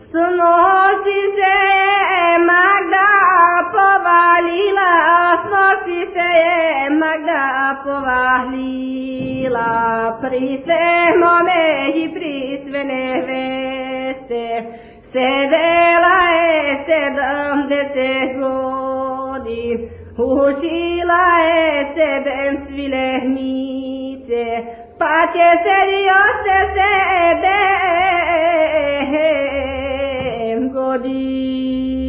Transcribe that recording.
Snosi se Magda povalila, snosi se Magda povalila, pri svemome i pri sve neveste, sedela je 70 godin, učila je sebe svilehnice, pa će sedio se 7 godin.